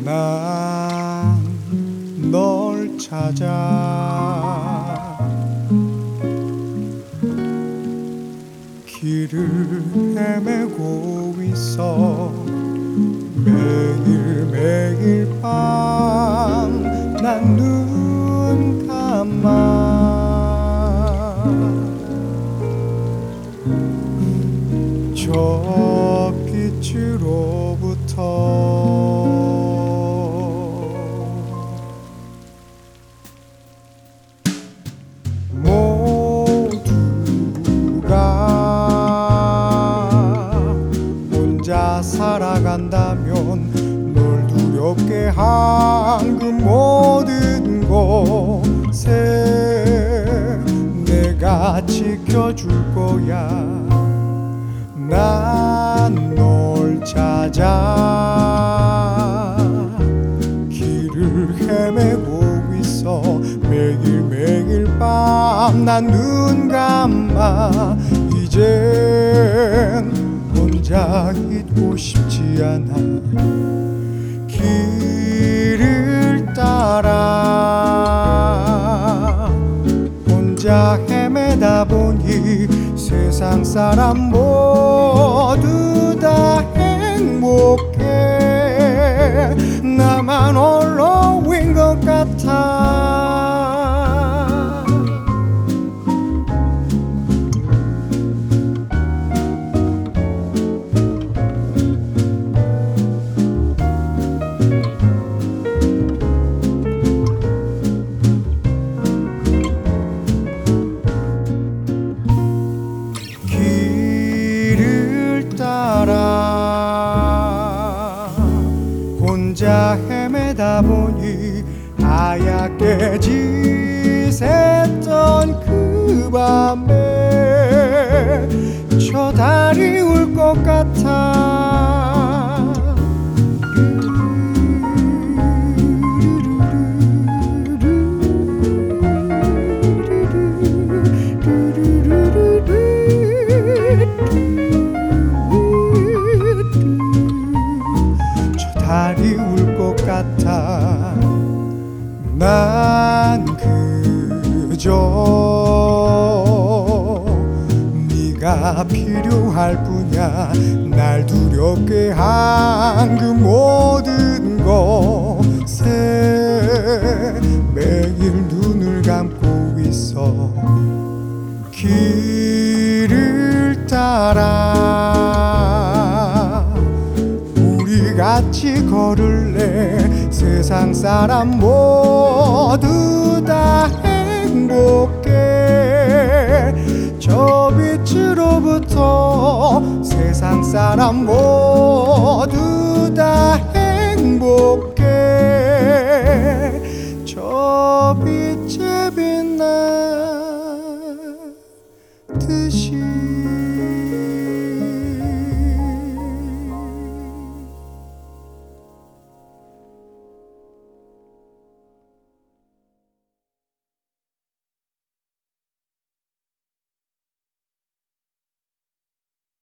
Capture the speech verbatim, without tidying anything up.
난 널 찾아 길을 헤매고 있어. 매일 매일 밤 난 눈 감아 저 빛으로부터 혼자 살아간다면 널 두렵게 한 그 모든 곳에 내가 지켜줄 거야. 난 널 찾아 길을 헤매고 있어. 매일 매일 밤 난 눈 감아 이젠 혼자 있고 싶지 않아. 길을 따라 혼자 헤매다 보니 세상 사람 모두 다 행복해. 나만 홀로인 것 같아. 혼자 헤매다 보니 하얗게 지샜던 그 밤에 저 달이 울 것 같아. 달이 울 것 같아. 난 그저 네가 필요할 뿐이야. 날 두렵게 한 그 모든 것에 매일 눈을 감고 있어. 길을 따라 같이 걸을래. 세상 사람 모두 다 행복해. 저 빛으로부터 세상 사람 모두